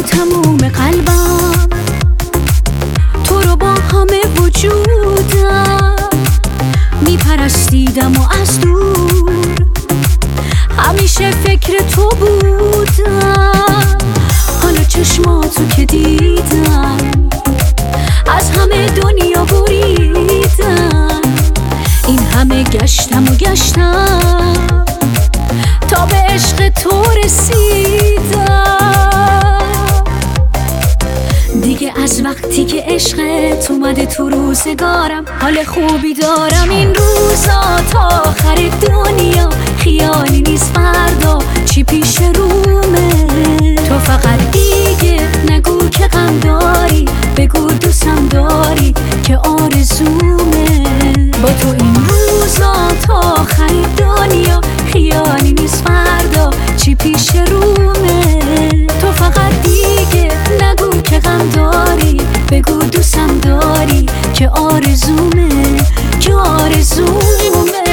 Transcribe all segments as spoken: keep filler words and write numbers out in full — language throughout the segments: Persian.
با تموم قلبم، تو رو با همه وجودم میپرستیدم و از دور همیشه فکر تو بودم. حالا چشماتو که دیدم از همه دنیا بریدم. این همه گشتم و گشتم تا به عشق تو رسیدم. دیگه از وقتی که عشقت اومده تو روزگارم حال خوبی دارم. این روزا تا آخر دنیا خیالی نیست فردا چی پیش رومه. تو فقط دیگه نگو که غم داری، بگو دوستم داری که آرزومه. با تو این روزا تا آخر دنیا خیالی نیست فردا چی پیش رومه. تو فقط دیگه نگو که غم داری، بگو دوستم داری که آرزومه، که آرزومه.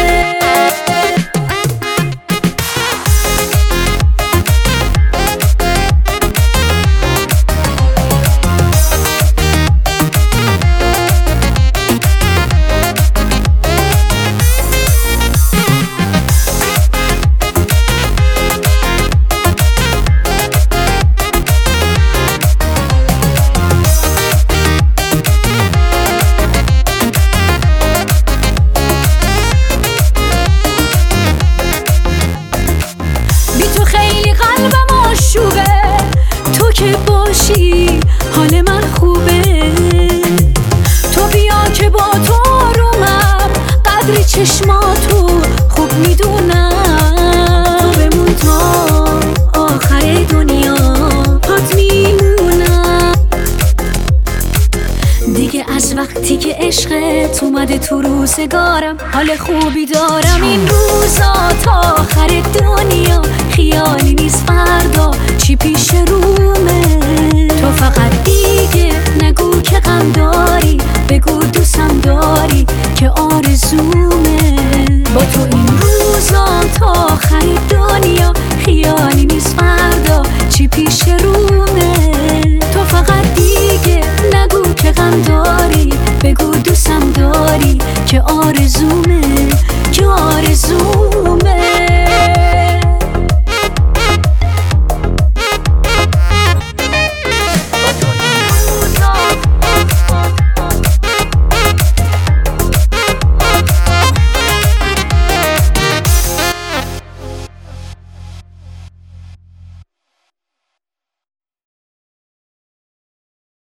تو که باشی حال من خوبه. تو بیا که با تو آرومم، قدر چشماتو خوب میدونم. تو بمون تا آخر دنیا پات میمونم. دیگه از وقتی که عشقت اومده تو روزگارم حال خوبی دارم. این روزا تا آخر دنیا خیالی نیست فردا چی پیش رو